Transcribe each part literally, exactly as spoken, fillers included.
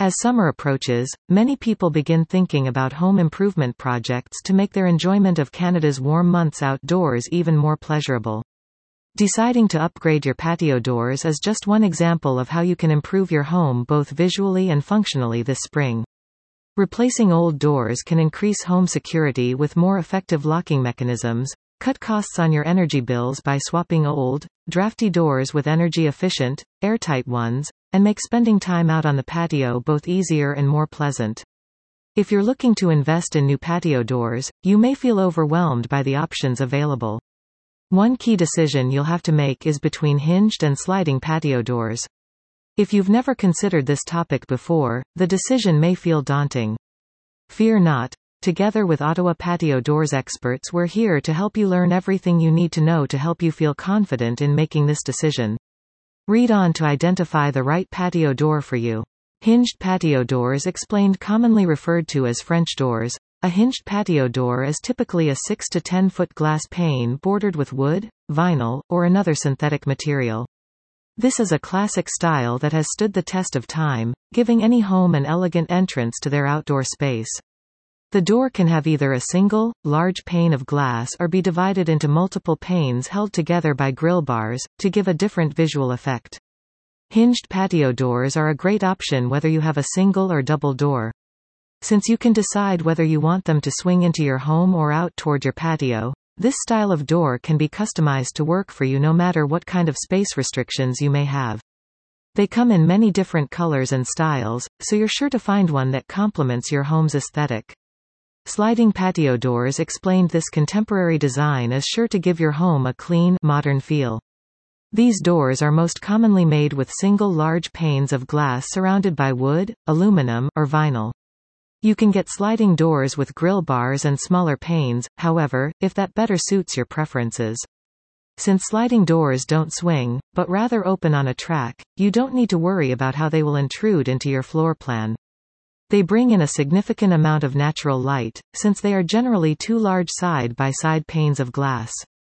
As summer approaches, many people begin thinking about home improvement projects to make their enjoyment of Canada's warm months outdoors even more pleasurable. Deciding to upgrade your patio doors is just one example of how you can improve your home both visually and functionally this spring. Replacing old doors can increase home security with more effective locking mechanisms, cut costs on your energy bills by swapping old, drafty doors with energy-efficient, airtight ones, and make spending time out on the patio both easier and more pleasant. If you're looking to invest in new patio doors, you may feel overwhelmed by the options available. One key decision you'll have to make is between hinged and sliding patio doors. If you've never considered this topic before, the decision may feel daunting. Fear not. Together with Ottawa Patio Doors experts, we're here to help you learn everything you need to know to help you feel confident in making this decision. Read on to identify the right patio door for you. Hinged patio doors explained, commonly referred to as French doors. A hinged patio door is typically a six to ten foot glass pane bordered with wood, vinyl, or another synthetic material. This is a classic style that has stood the test of time, giving any home an elegant entrance to their outdoor space. The door can have either a single, large pane of glass or be divided into multiple panes held together by grill bars, to give a different visual effect. Hinged patio doors are a great option whether you have a single or double door. Since you can decide whether you want them to swing into your home or out toward your patio, this style of door can be customized to work for you no matter what kind of space restrictions you may have. They come in many different colors and styles, so you're sure to find one that complements your home's aesthetic. Sliding patio doors explained, this contemporary design is sure to give your home a clean, modern feel. These doors are most commonly made with single large panes of glass surrounded by wood, aluminum, or vinyl. You can get sliding doors with grill bars and smaller panes, however, if that better suits your preferences. Since sliding doors don't swing, but rather open on a track, you don't need to worry about how they will intrude into your floor plan. They bring in a significant amount of natural light, since they are generally two large side-by-side panes of glass.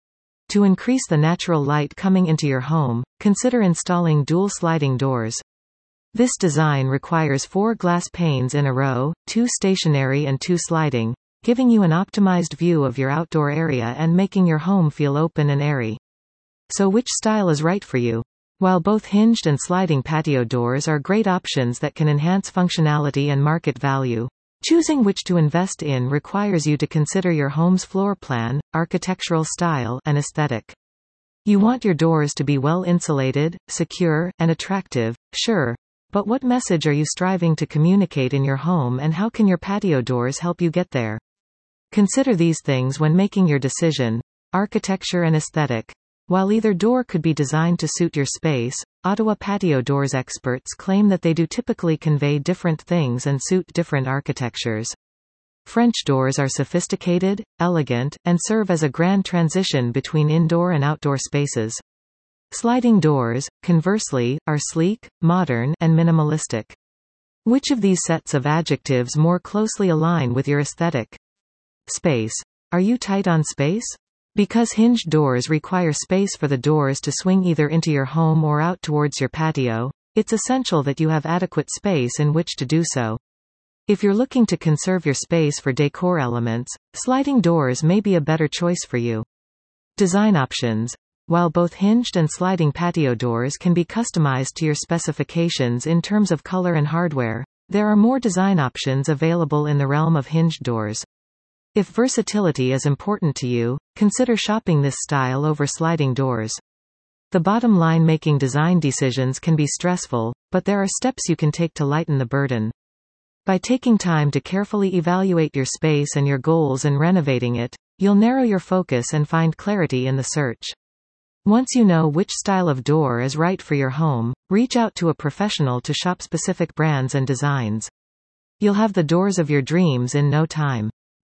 To increase the natural light coming into your home, consider installing dual sliding doors. This design requires four glass panes in a row, two stationary and two sliding, giving you an optimized view of your outdoor area and making your home feel open and airy. So which style is right for you? While both hinged and sliding patio doors are great options that can enhance functionality and market value, choosing which to invest in requires you to consider your home's floor plan, architectural style, and aesthetic. You want your doors to be well insulated, secure, and attractive, sure. But what message are you striving to communicate in your home, and how can your patio doors help you get there? Consider these things when making your decision. Architecture and aesthetic. While either door could be designed to suit your space, Ottawa Patio Doors experts claim that they do typically convey different things and suit different architectures. French doors are sophisticated, elegant, and serve as a grand transition between indoor and outdoor spaces. Sliding doors, conversely, are sleek, modern, and minimalistic. Which of these sets of adjectives more closely align with your aesthetic? Space. Are you tight on space? Because hinged doors require space for the doors to swing either into your home or out towards your patio, it's essential that you have adequate space in which to do so. If you're looking to conserve your space for decor elements, sliding doors may be a better choice for you. Design options. While both hinged and sliding patio doors can be customized to your specifications in terms of color and hardware, there are more design options available in the realm of hinged doors. If versatility is important to you, consider shopping this style over sliding doors. The bottom line, making design decisions can be stressful, but there are steps you can take to lighten the burden. By taking time to carefully evaluate your space and your goals and renovating it, you'll narrow your focus and find clarity in the search. Once you know which style of door is right for your home, reach out to a professional to shop specific brands and designs. You'll have the doors of your dreams in no time.